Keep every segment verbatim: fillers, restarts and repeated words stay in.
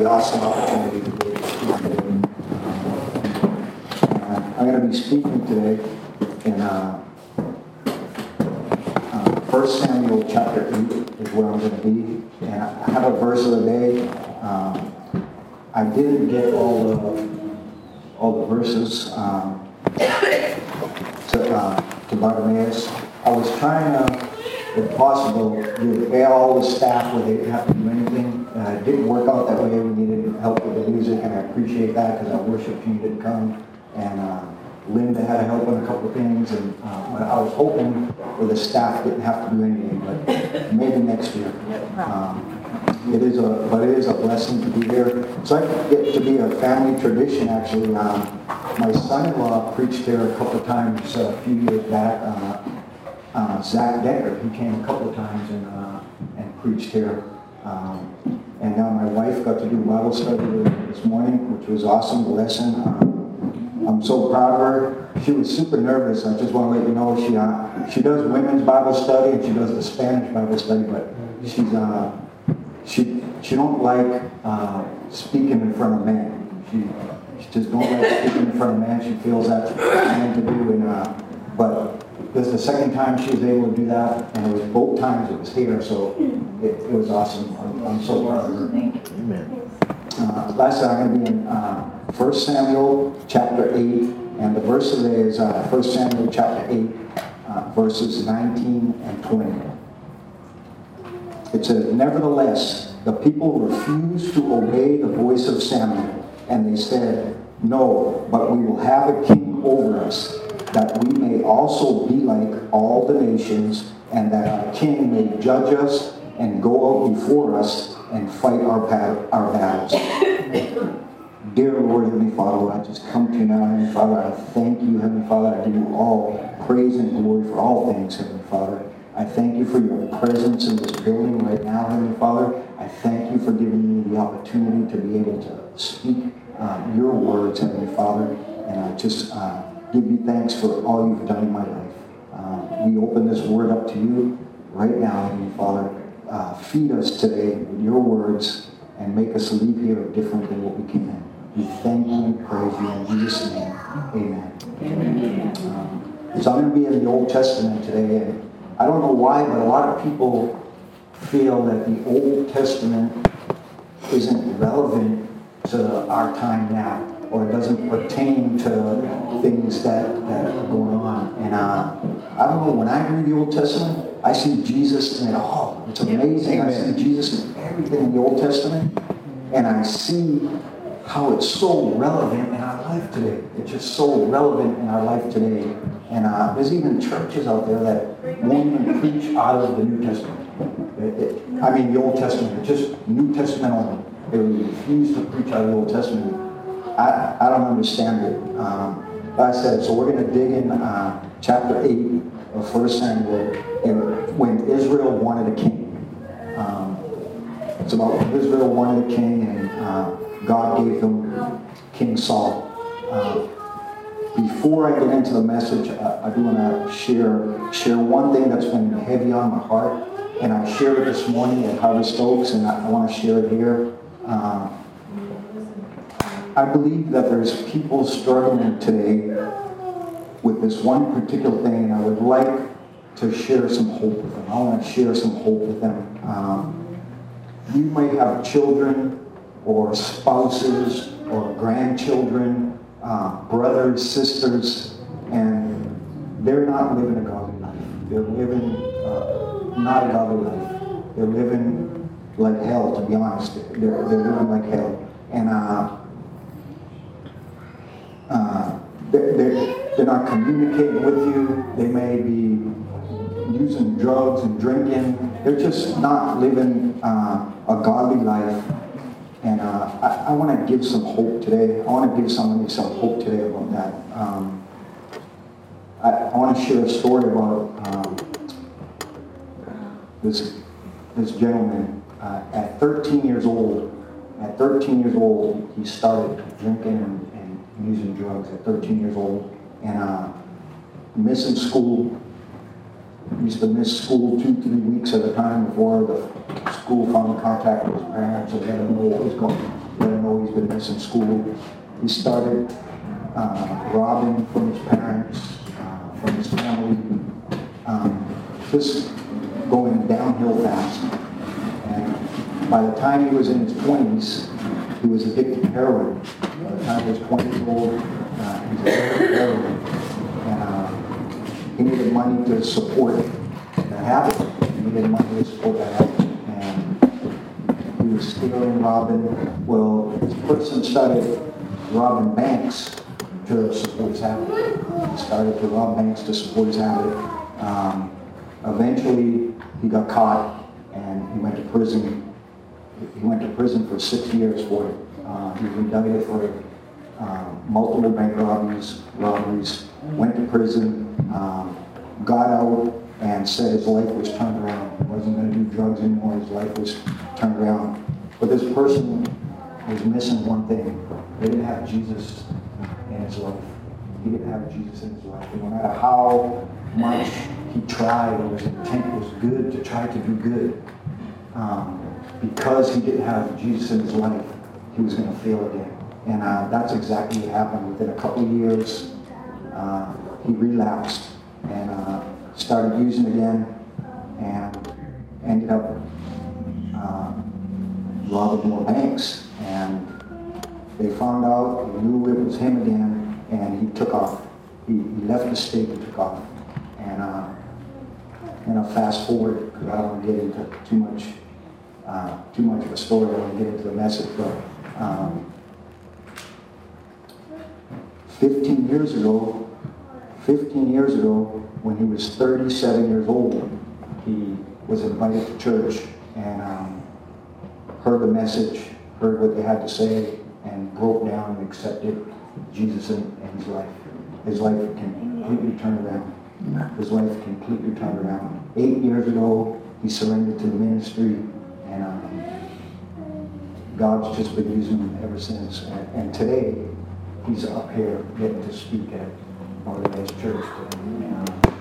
the awesome opportunity to be able to speak today. Uh, I'm going to be speaking today in uh, uh, First Samuel chapter eight is where I'm going to be. And I have a verse of the day. Um, I didn't get all the all the verses um, to, uh, to Bartimaeus. I was trying to, if possible, give all the staff where they didn't have to do anything. Uh, it didn't work out that way. We needed help with the music, and I appreciate that because our worship team didn't come. And uh, Linda had to help on a couple of things. And uh, but I was hoping for the staff didn't have to do anything, but maybe next year. Um, it is a, but it is a blessing to be here. So I get to be a family tradition, actually. Um, my son-in-law preached here a couple of times uh, a few years back. Uh, Uh, Zach Decker, he came a couple of times and uh, and preached here. Um, and now my wife got to do Bible study this morning, which was awesome, lesson. Um, I'm so proud of her. She was super nervous. I just want to let you know she uh, she does women's Bible study and she does the Spanish Bible study, but she's uh, she she don't like uh, speaking in front of men. She she just don't like speaking in front of men. She feels that's meant to do, and uh, but. This is the second time she was able to do that, and it was both times it was here, so it, it was awesome. I'm, I'm so proud of her. Amen. Uh, lastly, I'm going to be in uh, First Samuel chapter eight, and the verse today is uh, First Samuel chapter eight, uh, verses nineteen and twenty. It says, "Nevertheless, the people refused to obey the voice of Samuel, and they said, 'No, but we will have a king over us, that we may also be like all the nations, and that our king may judge us and go out before us and fight our, bat- our battles.'" Dear Lord, Heavenly Father, I just come to you now, Heavenly Father. I thank you, Heavenly Father. I give you all praise and glory for all things, Heavenly Father. I thank you for your presence in this building right now, Heavenly Father. I thank you for giving me the opportunity to be able to speak uh, your words, Heavenly Father. And I just... Uh, give you thanks for all you've done in my life. Uh, we open this word up to you right now, Heavenly Father. Uh, feed us today with your words and make us leave here different than what we came in. We thank you and praise you in Jesus' name. Amen. Amen. Um, so I'm going to be in the Old Testament today, and I don't know why, but a lot of people feel that the Old Testament isn't relevant to our time now, or it doesn't pertain to things that, that are going on. And uh, I don't know, when I read the Old Testament, I see Jesus in it all. It's amazing. Amen. I see Jesus in everything in the Old Testament, and I see how it's so relevant in our life today. It's just so relevant in our life today. And uh, there's even churches out there that won't even preach out of the New Testament. It, it, I mean, the Old Testament, it's just New Testament only. They refuse to preach out of the Old Testament. I, I don't understand it. Um, like I said, so we're going to dig in uh, chapter eight of First Samuel, and when Israel wanted a king. Um, it's about when Israel wanted a king, and uh, God gave them King Saul. Uh, before I get into the message, I, I do want to share share one thing that's been heavy on my heart, and I shared it this morning at Harvest Oaks, and I, I want to share it here. Uh, I believe that there's people struggling today with this one particular thing, and I would like to share some hope with them. I want to share some hope with them. Um, you might have children or spouses or grandchildren, uh, brothers, sisters, and they're not living a godly life. They're living uh, not a godly life. They're living like hell, to be honest. They're, they're living like hell. And uh, Uh, they're, they're, they're not communicating with you. They may be using drugs and drinking. They're just not living uh, a godly life. And uh, I, I want to give some hope today. I want to give somebody some hope today about that. Um, I, I want to share a story about um, this, this gentleman. Uh, at thirteen years old, at thirteen years old, he started drinking and using drugs at thirteen years old, and uh, missing school, He used to miss school two, three weeks at a time before the school found contact with his parents and let him know what was going, let him know he's been missing school. He started uh, robbing from his parents, uh, from his family, um, just going downhill fast. And by the time he was in his twenties, he was addicted to heroin. By the time he was twenty years old, uh, he was addicted to heroin. And uh, he needed money to support the habit. He needed money to support that habit. And he was stealing, robbing. Well, this person started robbing banks to support his habit. He started to rob banks to support his habit. Um, eventually, he got caught and he went to prison. He went to prison for six years for it. Uh, he was indicted for uh, multiple bank robberies, robberies, went to prison, um, got out, and said his life was turned around. He wasn't going to do drugs anymore. His life was turned around. But this person was missing one thing. They didn't have Jesus in his life. He didn't have Jesus in his life. And no matter how much he tried, and his intent was good to try to do good, um, because he didn't have Jesus in his life, he was going to fail again. And uh, that's exactly what happened. Within a couple of years, uh, he relapsed and uh, started using again, and ended up uh, robbing more banks. And they found out, they knew it was him again, and he took off. He, he left the state and took off. And uh, you know, fast forward, because I don't want to get into too much, uh, too much of a story. I want to get into the message, but um, fifteen years ago, fifteen years ago, when he was thirty-seven years old, he was invited to church and um, heard the message, heard what they had to say, and broke down and accepted Jesus in, in his life. His life completely turned around. His life completely turned around. Eight years ago, he surrendered to the ministry, and um, God's just been using him ever since. And, and today, he's up here getting to speak at Northern Edge Church today. And, um,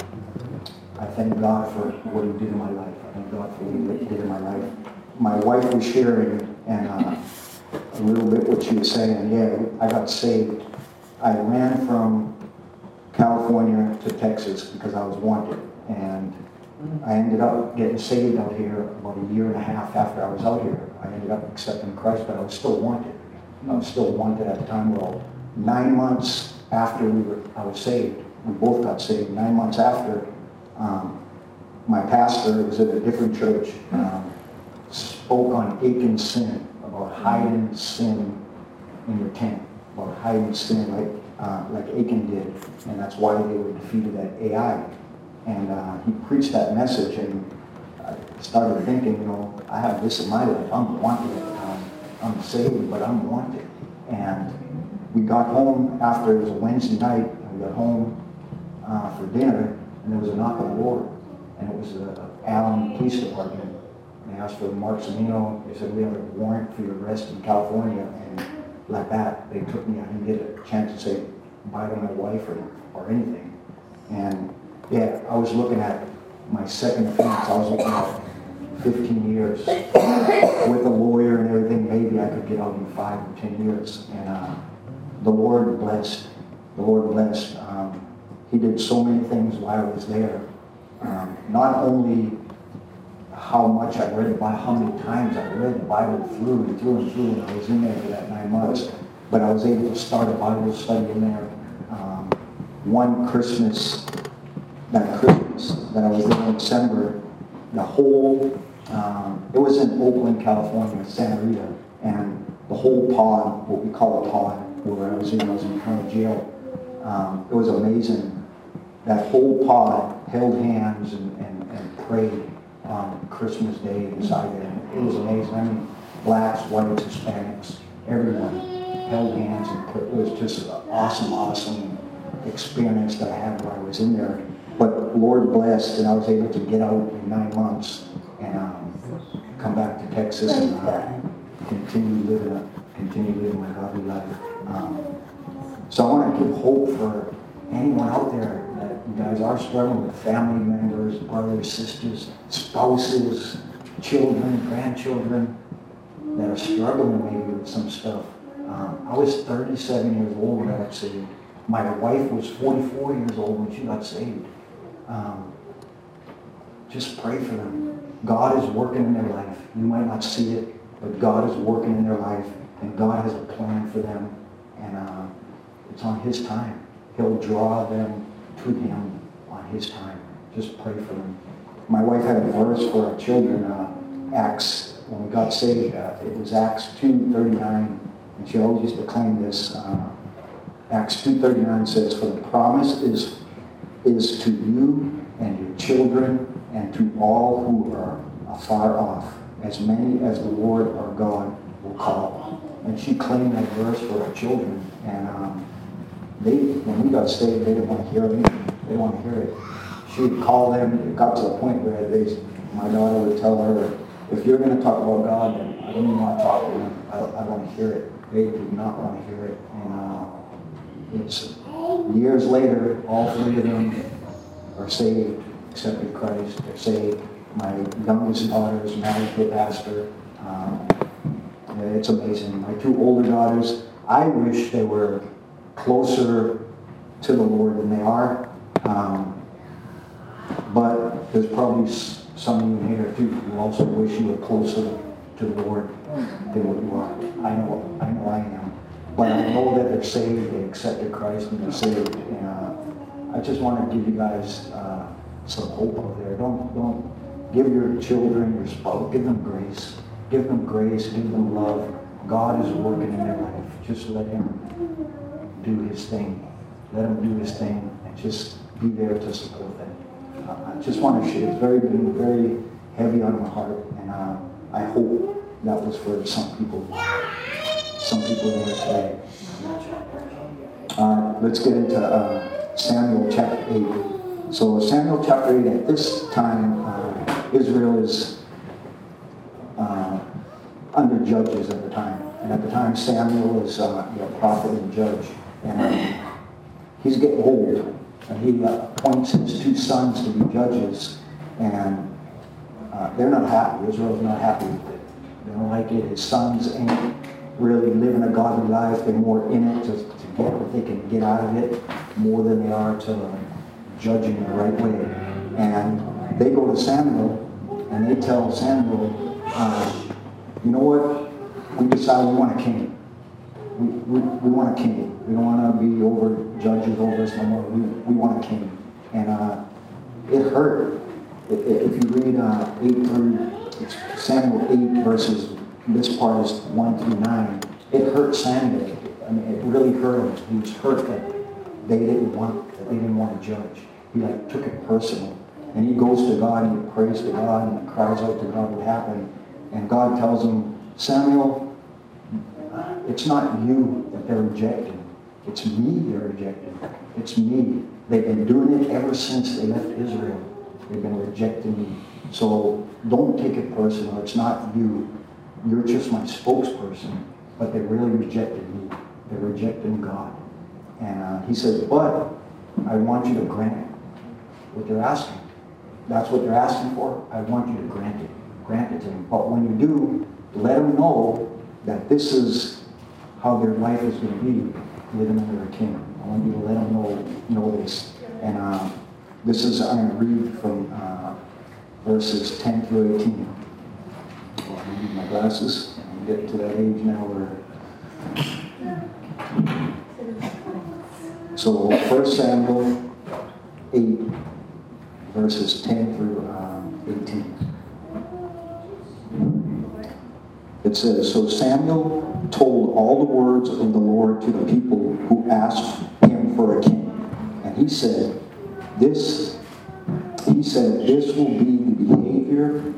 I thank God for what he did in my life. I thank God for what he did in my life. My wife was sharing, and uh, a little bit what she was saying. Yeah, I got saved. I ran from California to Texas because I was wanted, and I ended up getting saved out here about a year and a half after I was out here. I ended up accepting Christ, but I was still wanted. I was still wanted at the time. Well, nine months after we were, I was saved. We both got saved. Nine months after, um, my pastor was at a different church, um, spoke on Achan's sin, about hiding sin in your tent, about hiding sin like uh, like Achan did, and that's why they were defeated at Ai. And uh, he preached that message, and I started thinking, you know, I have this in my life. I'm wanted at the time. I'm saved, but I'm wanted. And we got home after, it was a Wednesday night, and we got home uh, for dinner, and there was a knock on the door, and it was the Allen Police Department. And they asked for Mark Cimino. They said, we have a warrant for your arrest in California, and like that, they took me. I didn't get a chance to say bye to my wife or, or anything. And yeah, I was looking at my second offense. I was looking at fifteen years with a lawyer and everything. Maybe I could get out in five or ten years. And uh, the Lord blessed. The Lord blessed. Um, he did so many things while I was there. Um, not only how much I read the Bible, how many times I read the Bible through and through and through when I was in there for that nine months. But I was able to start a Bible study in there. Um, one Christmas, that Christmas that I was there in December, the whole, um, it was in Oakland, California, Santa Rita, and the whole pod, what we call a pod, where I was in, I was in county jail. Um, it was amazing. That whole pod held hands and, and, and prayed on Christmas Day inside there. It was amazing. I mean, blacks, whites, Hispanics, everyone held hands and prayed. It was just an awesome, awesome experience that I had while I was in there. But Lord blessed, and I was able to get out in nine months and um, come back to Texas and uh, continue living, a, continue living my godly life. Um, so I want to give hope for anyone out there that you guys are struggling with family members, brothers, sisters, spouses, children, grandchildren that are struggling maybe with some stuff. Um, I was thirty-seven years old when I got saved. My wife was forty-four years old when she got saved. Um, just pray for them. God is working in their life. You might not see it, but God is working in their life, and God has a plan for them, and uh, it's on His time. He'll draw them to Him on His time. Just pray for them. My wife had a verse for our children, uh, Acts, when we got saved. Uh, it was Acts two thirty-nine, and she always used to claim this. Uh, Acts two thirty-nine says, "For the promise is, is to you and your children and to all who are afar off, as many as the Lord our God will call." And she claimed that verse for her children. And um, they, when we got saved, they didn't want to hear it. They didn't want to hear it. She would call them. It got to the point where they, my daughter would tell her, "If you're going to talk about God, then I don't even want to talk to them. I, I want to hear it." They do not want to hear it. And uh, it's years later, all three of them are saved, accepted Christ. They're saved. My youngest daughter is married to a pastor. Um, it's amazing. My two older daughters, I wish they were closer to the Lord than they are. Um, but there's probably some of you here too who also wish you were closer to the Lord than what you are. I know, I know I am. But I know that they're saved, they accepted Christ, and they're saved. And uh, I just want to give you guys uh, some hope out there. Don't, don't give your children, your spouse, give them grace. Give them grace, give them love. God is working in their life. Just let Him do His thing. Let Him do His thing, and just be there to support them. Uh, I just want to share. It's very, been very heavy on my heart, and uh, I hope that was for some people. Some people there today. Uh, let's get into uh, Samuel chapter eight. So Samuel chapter eight, at this time, uh, Israel is uh, under judges at the time. And at the time, Samuel is uh, the prophet and judge. And uh, he's getting old. And he uh, appoints his two sons to be judges. And uh, they're not happy. Israel's not happy with it. They don't like it. His sons ain't really living a godly life. They're more in it to, to get what they can get out of it more than they are to uh, judging the right way. And they go to Samuel and they tell Samuel, uh, you know what? We decide we want a king. We, we, we want a king. We don't want to be over judges over us no more. We, we want a king. And uh, it hurt. If you read uh, eight through Samuel eight verses, this part is one through nine. It hurt Samuel. I mean, it really hurt him. He was hurt that they didn't want that they didn't want to judge. He like took it personal, and he goes to God and he prays to God and he cries out to God what happened. And God tells him, Samuel, it's not you that they're rejecting. It's me they're rejecting. It's me. They've been doing it ever since they left Israel. They've been rejecting me. So don't take it personal. It's not you. You're just my spokesperson. But they really rejected me. They're rejecting God. And uh, he says, but I want you to grant what they're asking. That's what they're asking for. I want you to grant it. Grant it to them. But when you do, let them know that this is how their life is going to be, living under a king. I want you to let them know, know this. And uh, this is, I'm going to read from uh, verses ten through eighteen. I need my glasses. I'm getting to that age now where... So First Samuel eight, verses ten through um, eighteen. It says, so Samuel told all the words of the Lord to the people who asked him for a king. And he said, this, he said, this will be the behavior,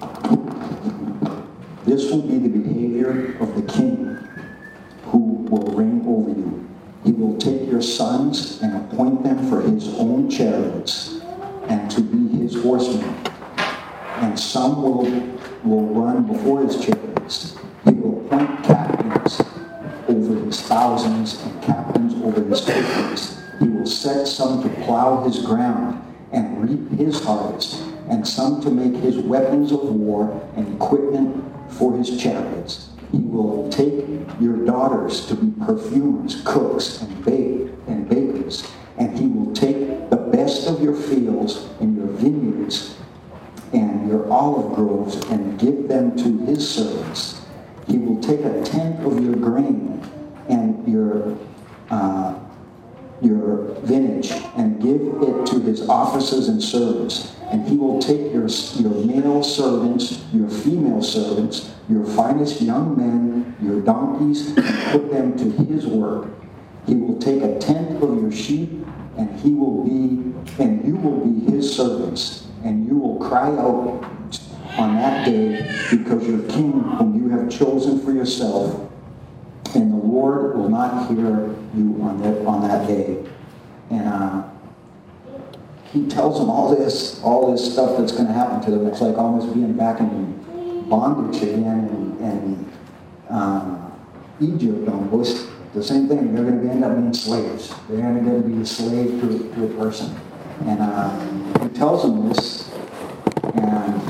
this will be the behavior of the king who will reign over you. He will take your sons and appoint them for his own chariots and to be his horsemen. And some will, will run before his chariots. He will appoint captains over his thousands and captains over his fifties. He will set some to plow his ground and reap his harvest, and some to make his weapons of war and equipment for his chariots. He will take your daughters to be perfumers, cooks, and bake and bakers, and he will take the best of your fields and your vineyards and your olive groves and give them to his servants. He will take a tenth of your grain and your uh, your vintage and give it to his officers and servants. And he will take your, your male servants, your female servants, your finest young men, your donkeys, and put them to his work. He will take a tenth of your sheep, and he will be, and you will be his servants. And you will cry out on that day because your king, whom you have chosen for yourself, and the Lord will not hear you on that on that day. And uh, he tells them all this, all this stuff that's going to happen to them. It's like almost being back in bondage again in, in uh, Egypt almost. The same thing. They're going to end up being slaves. They're going to be a slave to, to a person. And uh, he tells them this, and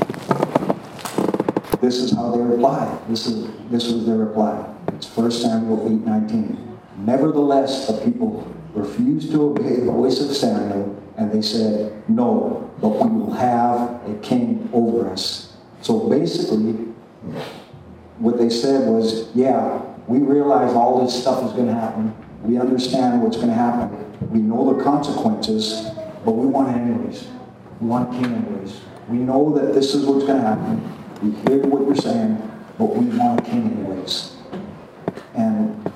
this is how they reply. This is this was their reply. It's First Samuel eight nineteen. Nevertheless, the people refused to obey the voice of Samuel, and they said, "No, but we will have a king over us." So basically, what they said was, "Yeah, we realize all this stuff is going to happen. We understand what's going to happen. We know the consequences, but we want it anyways. We want a king anyways. We know that this is what's going to happen. We hear what you're saying, but we want a king anyways." And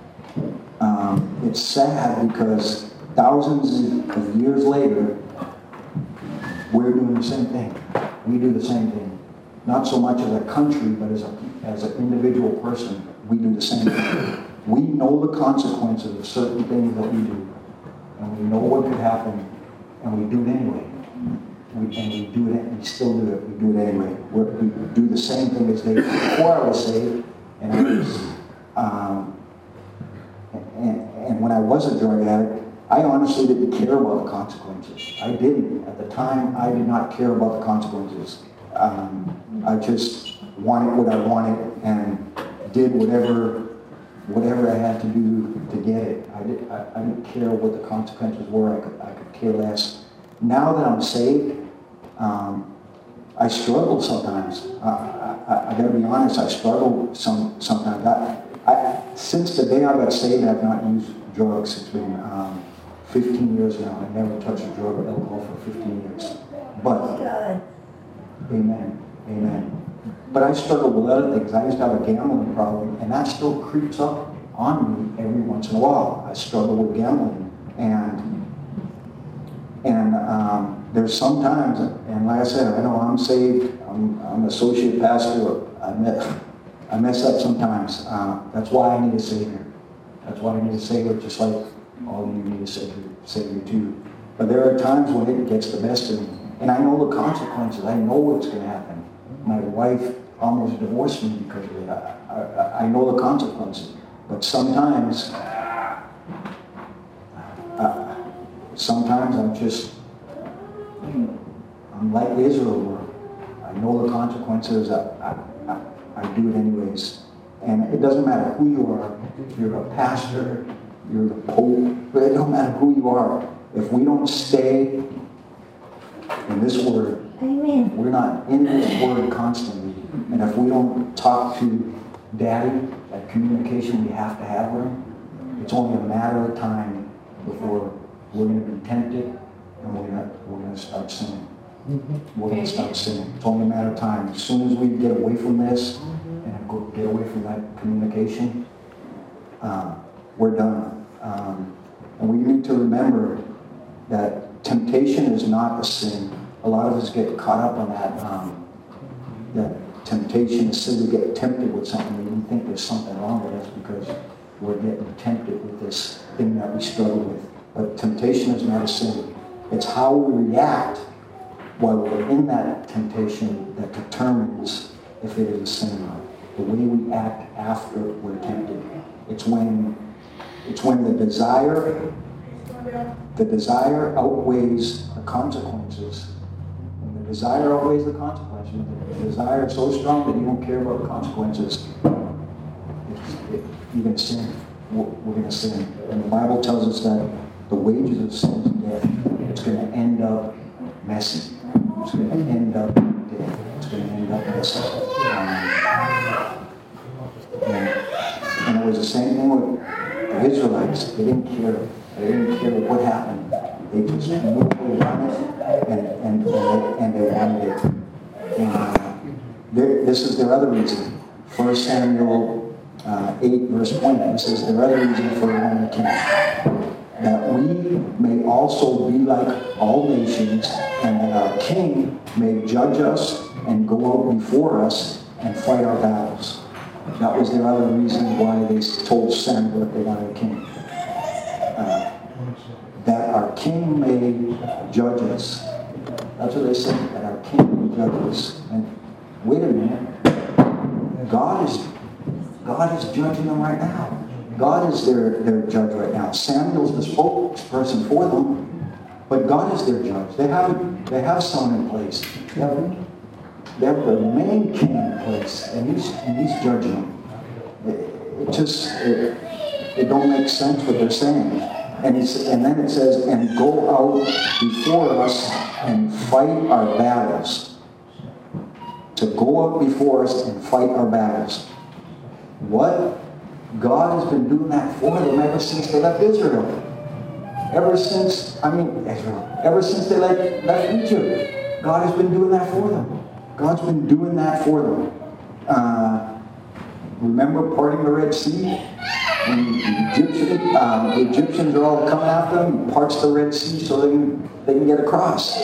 um, it's sad because thousands of years later, we're doing the same thing. We do the same thing. Not so much as a country, but as a as an individual person, we do the same thing. We know the consequences of certain things that we do, and we know what could happen, and we do it anyway. We, and we do it, we still do it, we do it anyway. We're, we do the same thing as they did before I was saved, and I was, um, and, and when I was a drug addict, I honestly didn't care about the consequences. I didn't. At the time, I did not care about the consequences. Um, I just wanted what I wanted and did whatever whatever I had to do to get it. I, did, I, I didn't care what the consequences were. I could, I could care less. Now that I'm saved, um, I struggle sometimes. Uh, I, I got to be honest, I struggle some sometimes. I, I, since the day I got saved, I've not used drugs. It's been um, fifteen years now. I've never touched a drug or alcohol for fifteen years. But, God. Amen, amen. But I struggle with other things. I used to have a gambling problem, and that still creeps up on me every once in a while. I struggle with gambling, and and um, there's sometimes, and like I said, I know I'm saved. I'm, I'm an associate pastor. I mess, I mess up sometimes. Uh, that's why I need a savior. That's why I need a savior, just like all of you need a savior, savior too. But there are times when it gets the best of me, and I know the consequences. I know what's going to happen. My wife almost divorced me because of it. I, I, I know the consequences. But sometimes, uh, sometimes I'm just, I'm like Israel were. I know the consequences. I, I, I, I do it anyways. And it doesn't matter who you are. If you're a pastor, you're the Pope, but it don't matter who you are. If we don't stay in this word, Amen. we're not in this word constantly. And if we don't talk to Daddy, that communication we have to have with him, it's only a matter of time before we're going to be tempted and we're going to, we're going to start sinning. We're going to start sinning. It's only a matter of time. As soon as we get away from this and go, get away from that communication, um, we're done. Um, and we need to remember that temptation is not a sin. A lot of us get caught up on that, um, that temptation is sin. We get tempted with something and we think there's something wrong with us because we're getting tempted with this thing that we struggle with. But temptation is not a sin. It's how we react while we're in that temptation that determines if it is a sin or not. The way we act after we're tempted. It's when, it's when the desire the desire outweighs the consequences. When the desire outweighs the consequences, when the desire is so strong that you don't care about the consequences, it's, it, you're going to sin. We're, we're going to sin. And the Bible tells us that the wages of sin is death. It's going to end up messy. It's going to end up dead. It's going to end up messy. Um, and, and it was the same thing with the Israelites. They didn't care. They didn't care what happened. They just knew they wanted it, and, and, and, they, and they wanted it. And, uh, this is their other reason. First Samuel uh, eight, verse twenty, this is their other reason for wanting a king. That we may also be like all nations, and that our king may judge us and go out before us and fight our battles. That was their other reason why they told Samuel that they wanted a king. Uh, that our king may judge us. That's what they said, that our king may judge us. And wait a minute, God is God is judging them right now. God is their, their judge right now. Samuel's the spokesperson for them, but God is their judge. They have they have someone in place. They have, they have the main king in place, and he's and he's judging them. It, it just it, it don't make sense what they're saying. And it's and then it says, and go out before us and fight our battles. To go out before us and fight our battles. What? God has been doing that for them ever since they left Israel. Ever since, I mean, Israel. Ever since they left, left Egypt. God has been doing that for them. God's been doing that for them. Uh, remember parting the Red Sea? When the Egyptian, um, the Egyptians are all coming after them, he parts the Red Sea so they can, they can get across.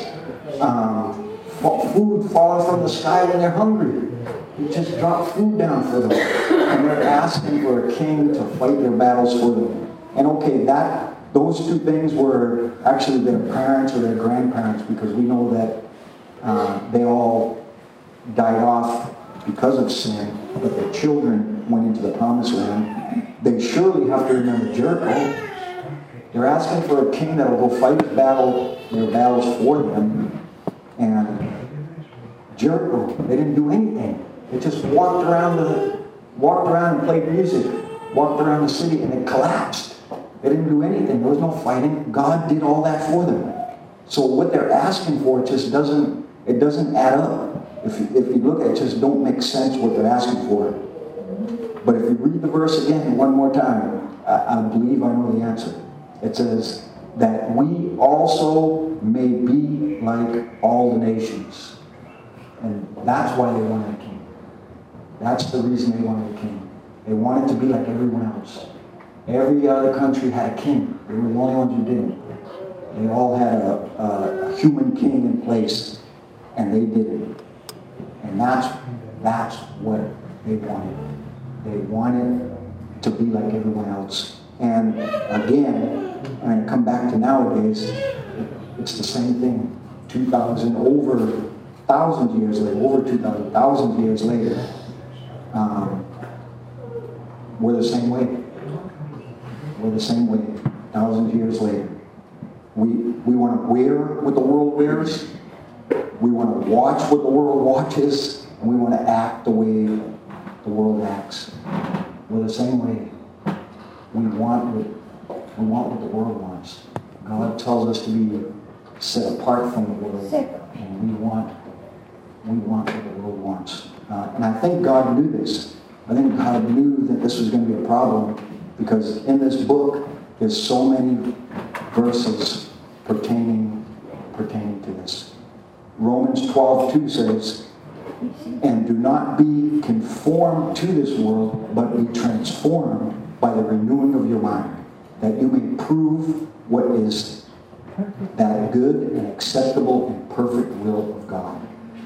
Um, food falling from the sky when they're hungry. He just dropped food down for them. And they're asking for a king to fight their battles for them. And okay, that those two things were actually their parents or their grandparents, because we know that uh, they all died off because of sin, but their children went into the promised land. They surely have to remember Jericho. They're asking for a king that will go fight the battle, their battles for them. And Jericho, they didn't do anything. They just walked around the, walked around and played music, walked around the city, and it collapsed. They didn't do anything. There was no fighting. God did all that for them. So what they're asking for just doesn't, it doesn't add up. If you, if you look at it, it just don't make sense what they're asking for. But if you read the verse again one more time, I, I believe I know the answer. It says that we also may be like all the nations. And that's why they wanted a king. That's the reason they wanted a king. They wanted to be like everyone else. Every other country had a king. They were the only ones who didn't. They all had a, a human king in place, and they didn't. And that's, that's what they wanted. They wanted to be like everyone else. And again, I'm going to come back to nowadays, it's the same thing. two thousand, over thousands of years later, over two thousand, thousands of years later, um, we're the same way. We're the same way, thousands of years later. We, we want to wear what the world wears. We want to watch what the world watches. And we want to act the way the world acts. We're the same way. We want what, we want what the world wants. God tells us to be set apart from the world. And we want, we want what the world wants. Uh, and I think God knew this. I think God knew that this was going to be a problem, because in this book there's so many verses pertaining pertaining to this. Romans twelve two says, and do not be conformed to this world, but be transformed by the renewing of your mind, that you may prove what is that good and acceptable and perfect will of God.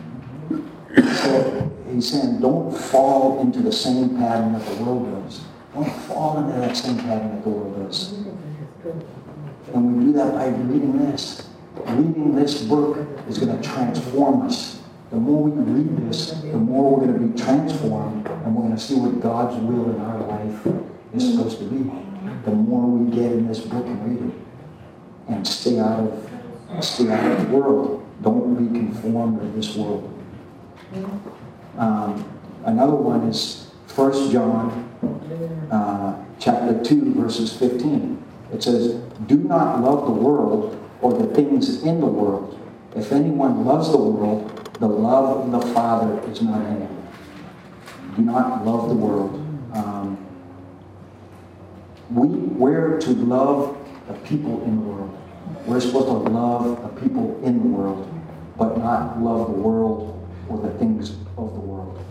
So he's saying, don't fall into the same pattern that the world does. Don't fall into that same pattern that the world does. And we do that by reading this. Reading this book is going to transform us. The more we read this, the more we're going to be transformed, and we're going to see what God's will in our life is supposed to be. The more we get in this book and read it. and stay out of stay out of the world. Don't be conformed to this world. Um, another one is First John uh, chapter two, verses fifteen. It says, "Do not love the world or the things in the world. If anyone loves the world, the love of the Father is not in him." Do not love the world. Um, we, we're to love the people in the world. We're supposed to love the people in the world, but not love the world or the things of the world.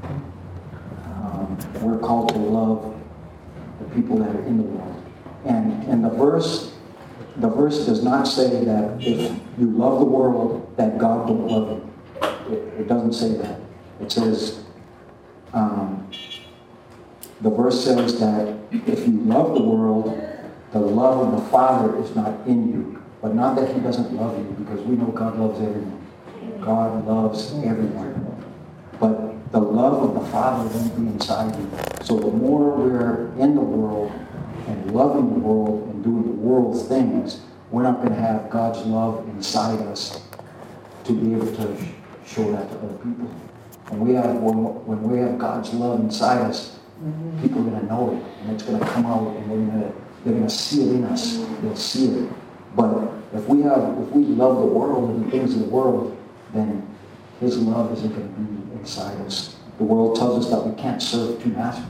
Um, we're called to love the people that are in the world. And, and the verse, the verse does not say that if you love the world, that God don't love you. It, it doesn't say that. It says, um, the verse says that if you love the world, the love of the Father is not in you. But not that He doesn't love you, because we know God loves everyone. God loves everyone. But the love of the Father won't be inside you. So the more we're in the world and loving the world and doing the world's things, we're not going to have God's love inside us to be able to show that to other people. When we have when, when we have God's love inside us, mm-hmm. people are going to know it, and it's going to come out, and we're going to they're going to see it in us. They'll see it. But if we have if we love the world and the things of the world, then His love isn't going to be inside us. The world tells us that we can't serve two masters.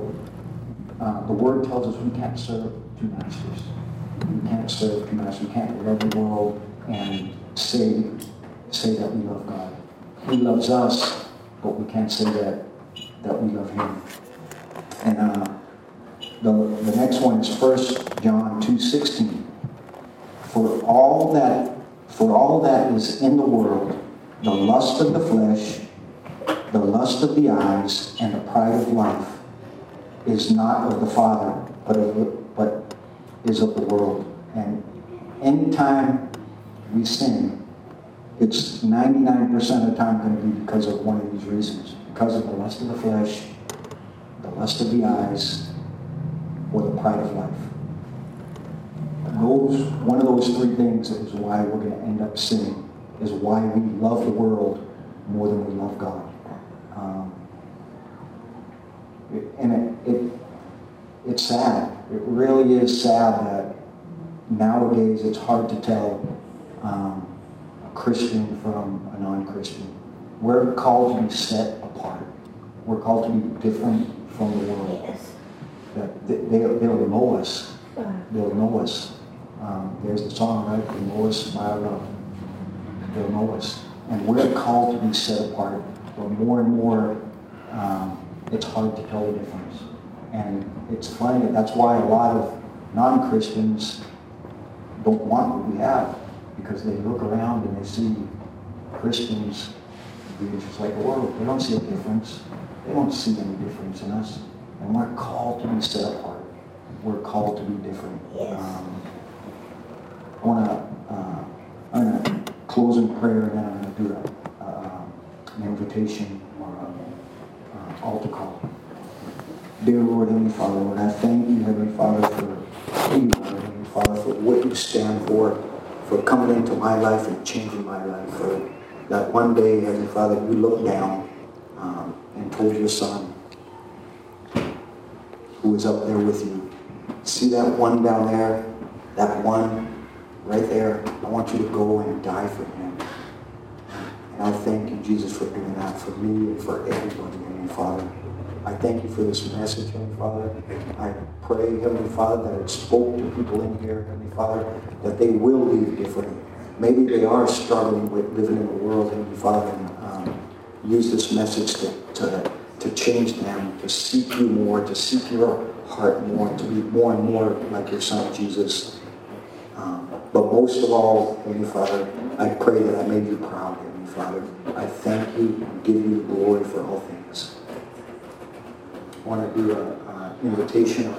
Uh, the Word tells us we can't serve two masters. We can't serve two masters. We can't love the world and say say that we love God. He loves us, but we can't say that that we love Him. And uh, the the next one is First John two sixteen. For all that for all that is in the world, the lust of the flesh, the lust of the eyes, and the pride of life, is not of the Father, but of the, but is of the world. And anytime we sin, it's ninety-nine percent of the time going to be because of one of these reasons. Because of the lust of the flesh, the lust of the eyes, or the pride of life. Those, one of those three things is why we're going to end up sinning, is why we love the world more than we love God. Um, it, and it, it it's sad. It really is sad that nowadays it's hard to tell um, a Christian from a non-Christian. We're called to be set apart. We're called to be different from the world. Yes. That they, they'll, they'll know us. They'll know us. Um, there's the song, right? They know us by our love. They'll know us. And we're called to be set apart. But more and more, um, it's hard to tell the difference. And it's funny, that's why a lot of non-Christians don't want what we have, because they look around and they see Christians being just like the world. They don't see a difference. They don't see any difference in us. And we're called to be set apart. We're called to be different. Yes. Um, I want to, uh, I'm going to close in prayer, and then I'm going to do a, uh, an invitation or an uh, altar call. Dear Lord, Heavenly Father, Lord, I thank you, Heavenly Father, for who you are, Heavenly Father, for what you stand for, for coming into my life and changing my life, for that one day, Heavenly Father, you looked down um, and told your Son, who is up there with you, see that one down there, that one right there, I want you to go and die for him. And I thank you, Jesus, for doing that for me and for everybody, Heavenly Father. I thank you for this message, Heavenly Father. I pray, Heavenly Father, that it spoke to people in here, Heavenly Father, that they will live differently. Maybe they are struggling with living in the world, Heavenly Father, and um, use this message to, to, to change them, to seek you more, to seek your heart more, to be more and more like your Son, Jesus. Um, but most of all, Heavenly Father, I pray that I made you proud, Heavenly Father. I thank you and give you the glory for all things. I want to do an invitation.